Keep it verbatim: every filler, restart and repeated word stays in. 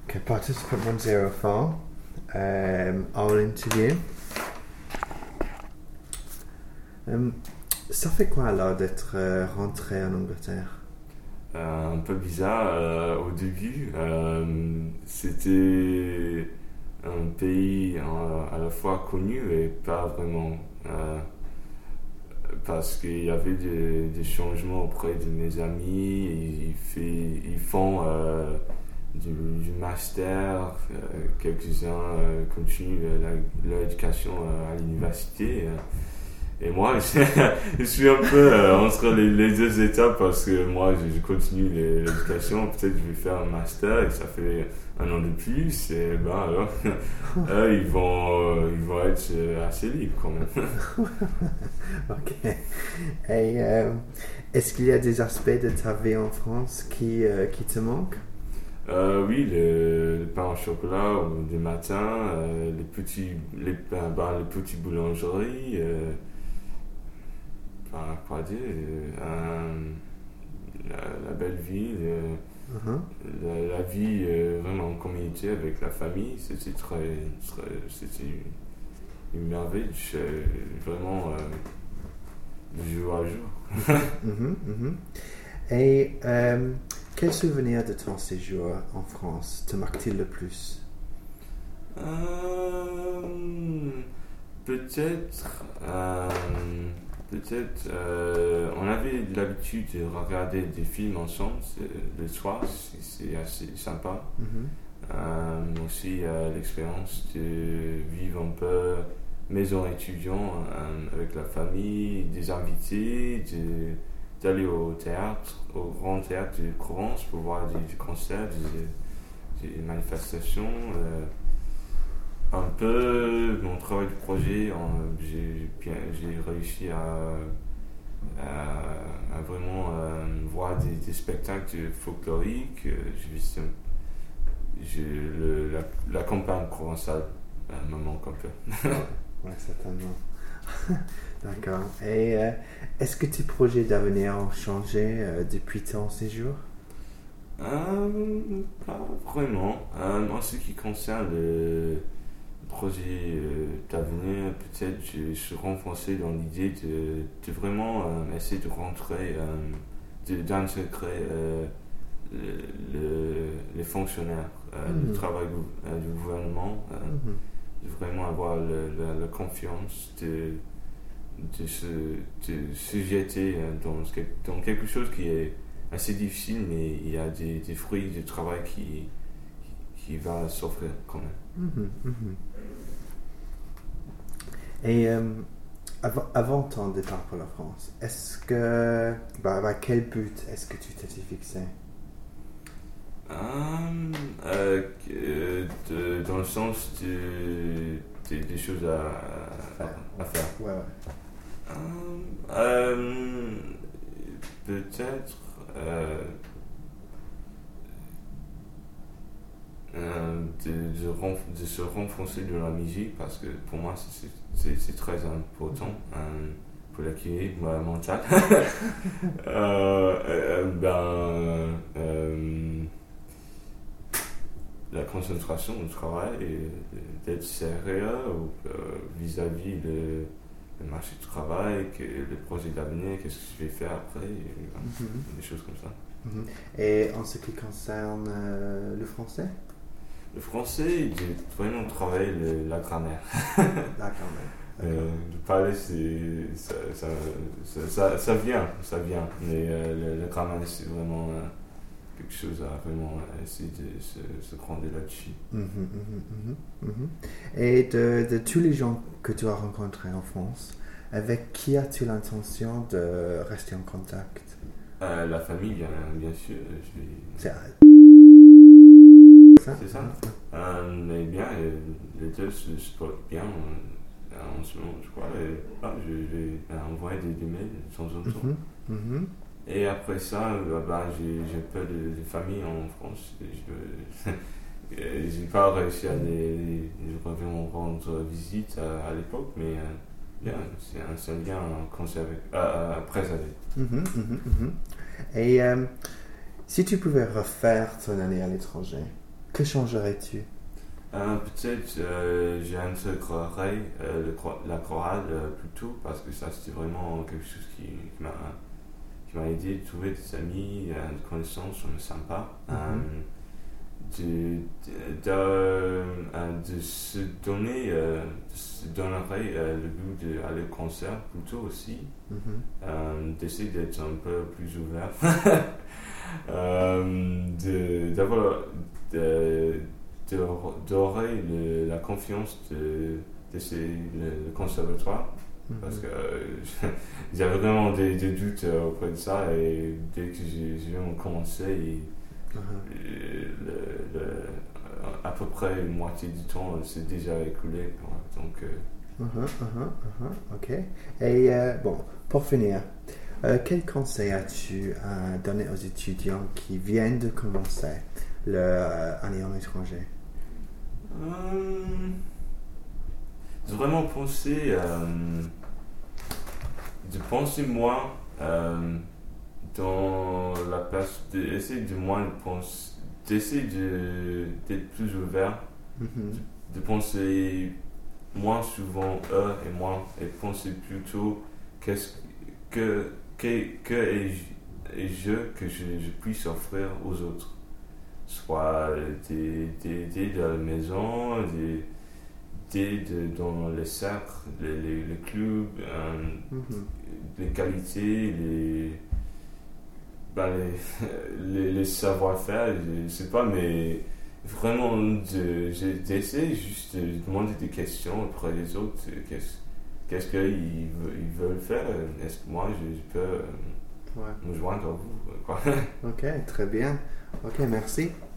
Okay, participant one zero four. Um, our interview. Um, ça fait quoi alors d'être euh, rentré en Angleterre? Euh, un peu bizarre euh, au début. Euh, c'était un pays euh, à la fois connu et pas vraiment. Euh, parce qu'il y avait des, des changements auprès de mes amis. Ils, fait, ils font euh, du, du master, euh, quelques-uns euh, continuent la- leur éducation euh, à l'université. Euh, Et moi, je suis un peu euh, entre les, les deux étapes parce que moi, je, je continue l'éducation. Peut-être que je vais faire un master et ça fait un an de plus. Et ben alors, eux, ils vont, euh, ils vont être assez libres quand même. Ok. Et euh, est-ce qu'il y a des aspects de ta vie en France qui, euh, qui te manquent? Euh, oui, le, le pain au chocolat ou du matin, euh, les petits, les, ben, ben, les petites boulangeries. Euh, Enfin, quoi dire, euh, la, la belle vie, euh, Uh-huh. la, la vie euh, vraiment en communauté avec la famille, c'était très, très c'était une, une merveille, je, vraiment euh, de jour à jour. Mhm, mhm. Et euh, quel souvenir de ton séjour en France te marque-t-il le plus? Euh, peut-être, euh, peut-être, euh, on avait l'habitude de regarder des films ensemble le soir, c'est, c'est assez sympa. Mhm. Euh, aussi euh, l'expérience de vivre un peu maison étudiant euh, avec la famille, des invités, de, d'aller au théâtre, au grand théâtre de Provence pour voir des, des concerts, des, des manifestations. Euh, un peu mon travail de projet, en, j'ai, bien, j'ai réussi à, à, à vraiment euh, voir des, des spectacles folkloriques. J'ai visité j'ai le, la, la campagne provençale euh, me manque un peu. Oui, certainement. D'accord. Et euh, est-ce que tes projets d'avenir ont changé euh, depuis ton séjour? Euh, pas vraiment. Euh, en ce qui concerne le projet euh, d'avenir, peut-être je suis renforcé dans l'idée de, de vraiment euh, essayer de rentrer, euh, de, d'intégrer euh, le, le, les fonctionnaires, euh, Mhm. le travail euh, du gouvernement, euh, Mhm. de vraiment avoir le, la, la confiance de, de se de se jeter dans, dans quelque chose qui est assez difficile, mais il y a des, des fruits de travail qui, qui, qui va s'offrir quand même. Mhm. Mhm. Et euh, avant, avant ton départ pour la France, est-ce que, bah, bah, quel but est-ce que tu t'étais fixé? Euh, euh, euh, de, dans le sens de, de- des choses à, à, à faire. Ouais, ouais. Euh, euh, peut-être euh, euh, de, de, renf- de se renfoncer dans la musique parce que pour moi c'est, c'est, c'est très important euh, pour l'équilibre euh, mental. euh, euh, ben, euh, la concentration au travail et d'être sérieux euh, vis-à-vis de le marché du travail, que le projet d'avenir, qu'est-ce que je vais faire après, et, Mhm. des choses comme ça. Mhm. Et en ce qui concerne euh, le français? Le français, j'ai vraiment travaillé le- la grammaire. D'accord, ouais. D'accord. Euh, le parler, c'est, ça, ça, ça, ça, ça vient, ça vient, mais euh, le, la grammaire, c'est vraiment euh, quelque chose à vraiment essayer de se, se prendre là-dessus. Mhm, mhm, mhm, mhm. Et de, de tous les gens que tu as rencontrés en France, avec qui as-tu l'intention de rester en contact? Euh, la famille, bien, bien sûr, je vais... C'est ça? C'est ça. Euh, mais bien, euh, les deux se, se portent bien euh, en ce moment, je crois. Et, ah, je vais euh, envoyer des, des mails de temps en temps. Mhm, mhm. Et après ça, euh, bah, j'ai, j'ai peu de, de famille en France. Et je euh, j'ai pas réussi à les, les, vraiment rendre visite à, à l'époque, mais euh, bien, c'est un, c'est un lien conservé, euh, à préserver. Mhm, mhm, mhm. Et euh, si tu pouvais refaire ton année à l'étranger, Que changerais-tu? Euh, peut-être euh, j'intégrerai euh, le chor- la chorale euh, plus tôt parce que ça c'était vraiment quelque chose qui, qui m'a qui m'a aidé à trouver des amis, euh, des connaissances vraiment sympas. Mhm. Euh, de, de, de, euh, de se donner, euh, de se donnerait euh, le goût d'aller au concert plutôt aussi, Mhm. euh, d'essayer d'être un peu plus ouvert, euh, de, d'avoir, de, de, d'aurer le- la confiance de, d'essayer le, le conservatoire. Mhm. Parce que euh, j'avais vraiment des, des doutes euh, auprès de ça et dès que j'ai, j'ai vraiment commencé, et, Mhm. le, le, le- à peu près une moitié du temps euh, s'est déjà écoulé. Quoi. Donc, euh, Mhm, mhm, mhm, ok. Et euh, bon, pour finir, euh, quel conseil as-tu à donner aux étudiants qui viennent de commencer leur euh, année en étranger? euh, de vraiment penser, euh, de penser moins euh, dans la place, d'essayer de moins de penser, d'essayer de, d'être plus ouvert, Mhm. de penser moins souvent eux et moi et penser plutôt qu'est-ce que que, que ai-je, ai-je que je, je puisse offrir aux autres, soit des des des de la maison, des des de, dans les cercles, les, les, les clubs, euh, Mhm. les qualités, les ben les, les, les savoir-faire, je sais pas, mais vraiment de, j'ai- d'essayer juste de demander des questions auprès des autres. Qu'est-ce, qu'est-ce qu'ils ve- ils veulent faire? Est-ce que moi je, je peux euh, Ouais. me joindre à vous? Quoi. Ok, très bien. Ok, merci.